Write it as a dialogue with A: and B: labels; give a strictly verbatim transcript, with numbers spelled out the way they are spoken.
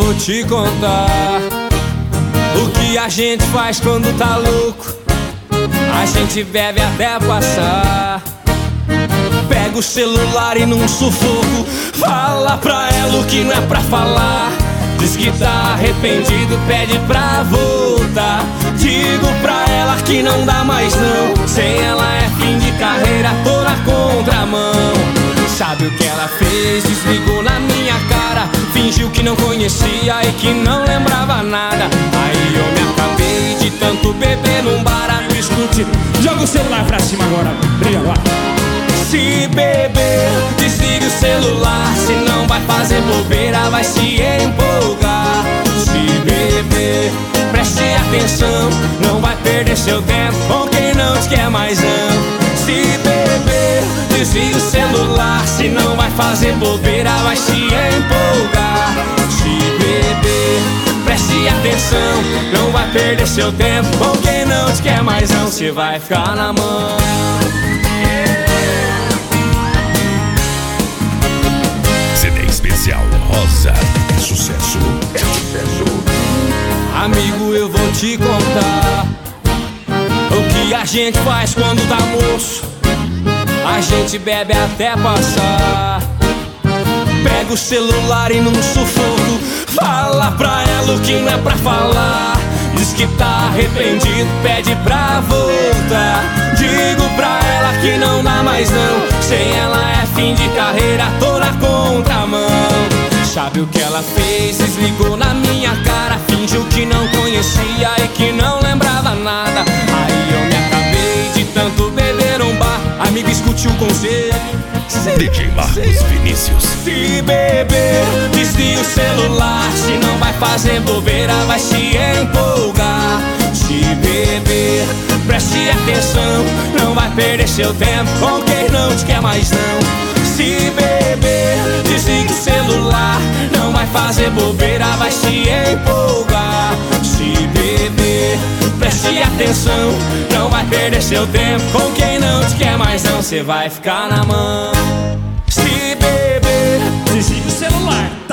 A: vou te contar o que a gente faz quando tá louco. A gente bebe até passar, pega o celular e num sufoco fala pra ela o que não é pra falar. Diz que tá arrependido, pede pra voltar. Digo pra ela que não dá mais não, sem ela é fim de carreira, tô na contramão. Sabe o que ela fez? Desligou na minha cara, fingiu que não conhecia e que não lembrava nada. Aí eu me acabei de tanto beber num bar. Escute,
B: joga o celular pra cima agora, brilha lá.
A: Se beber, desliga o celular, senão vai fazer bobeira, vai se empolgar. Se beber, preste atenção, não vai perder seu tempo com quem não te quer mais não. Se beber, desliga o celular, senão vai fazer bobeira, vai se empolgar. Se beber, preste atenção, não vai perder seu tempo com quem não te quer mais não. Cê vai ficar na mão.
C: C D especial Rosa. É sucesso, é sucesso.
A: Amigo, eu vou te contar o que a gente faz quando tá moço. A gente bebe até passar, pega o celular e num sufoco fala pra ela o que não é pra falar. Diz que tá arrependido, pede pra voltar. Digo pra ela que não dá mais não, sem ela é fim de carreira, tô na contramão. Sabe o que ela fez? Desligou na minha cara, fingiu que não conhecia e que não lembrava nada. Aí eu me acabei de tanto beber um bar. Amigo, escute o conselho,
C: D J Marcos Vinícius.
A: se beber, desliga o celular, se não vai fazer bobeira, vai se empolgar. Se beber, preste atenção, não vai perder seu tempo com quem não te quer mais não. Se beber, desliga o celular, não vai fazer bobeira, vai se empolgar. Se beber, preste atenção, não vai perder seu tempo com quem não te quer mais não. Cê vai ficar na mão. Se beber,
B: desliga o celular,